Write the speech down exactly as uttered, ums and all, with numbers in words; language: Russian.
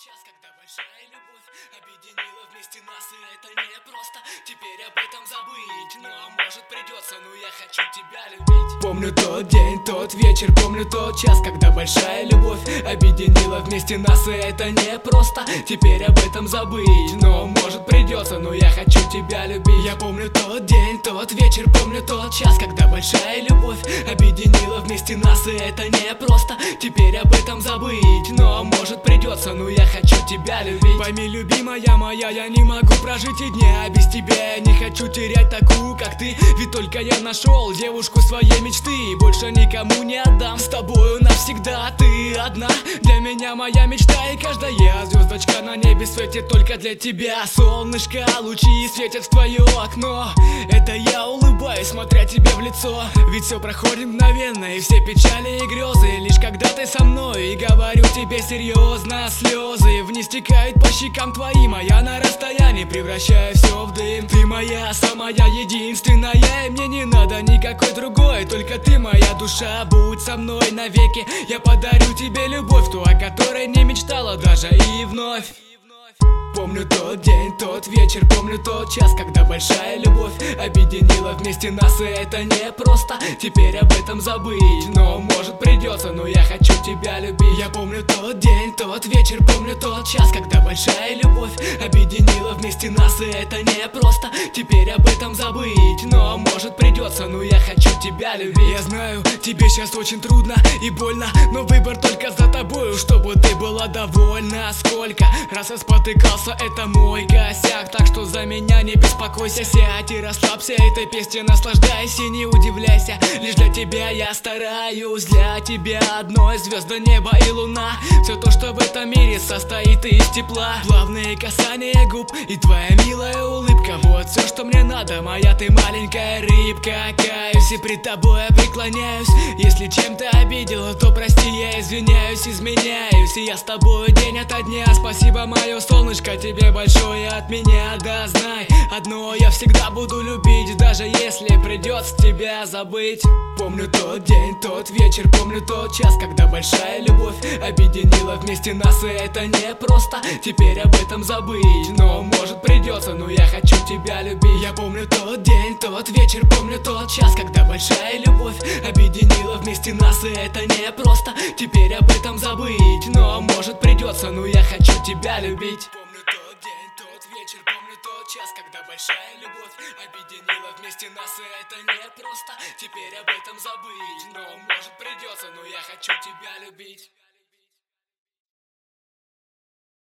час, когда большая любовь объединила вместе нас, и это не просто теперь об этом забыть. Но может придется, но я хочу тебя любить. Помню тот день, тот вечер, помню тот час, когда большая любовь объединила вместе нас, и это не просто теперь об этом забыть. Но может придется, но я хочу тебя любить. Я помню тот день, тот вечер, помню тот час, когда большая любовь объединила вместе нас, и это не просто теперь об этом забыть. Но может придется, но я хочу тебя любить. Пойми, любимая моя, я не могу прожить и дня без тебя. Я не хочу терять такую, как ты, ведь только я нашел девушку своей мечты, и больше никому не отдам. С тобою навсегда, ты одна для меня моя мечта, и каждая звездочка на небе светит только для тебя. Солнышко, лучи светят в твое окно, это я улыбаюсь, смотря тебе в лицо. Ведь все проходит мгновенно, и все печали и грезы лишь когда ты со мной. И говорю тебе серьезно, слезы вниз текают по щекам твоим, а я на расстоянии превращаю все в дым. Ты моя, самая единственная, и мне не надо никакой другой, только ты моя душа, будь со мной навеки. Я подарю тебе любовь, ту, о которой не мечтала даже и вновь. Помню тот день, тот вечер, помню тот час, когда большая любовь объединила вместе нас, и это не просто теперь об этом забыть. Но может придется, но я хочу тебя любить. Я помню тот день, тот вечер, помню тот час, когда большая любовь объединила вместе нас, и это не просто теперь об этом забыть. Но может придется, но я хочу тебя любить. Я знаю, тебе сейчас очень трудно и больно, но выбор только за тобою, чтобы ты была довольна. Сколько раз я спотыкался, это мой косяк, так что за меня не беспокойся. Сядь и расслабься, этой песней наслаждайся, не удивляйся, лишь для тебя я стараюсь. Для тебя одной звезды, небо и луна, все то, что в этом мире состоит из тепла. Плавные касания губ и твоя милая улыбка, вот все, что мне надо, моя ты маленькая рыбка. Каюсь и пред тобой я преклоняюсь, если чем-то обидела, то прости, я извиняюсь, изменяюсь, и я с тобой день ото дня. Спасибо, мое солнышко, тебе большое от меня. Да знай одно, я всегда буду любить, даже если придется тебя забыть. Помню тот день, тот вечер, помню тот час, когда большая любовь объединила вместе нас, и это не просто теперь об этом забыть. Но может придется, но я хочу тебя любить. Я помню тот день, тот вечер, помню тот час, когда большая любовь объединила вместе нас, и это не просто теперь об этом забыть. Но может придется, но я хочу тебя любить. Помню тот день, тот вечер, помню тот час, когда большая любовь объединила вместе нас, и это не просто теперь об этом забыть. Но может придется, но я хочу тебя любить.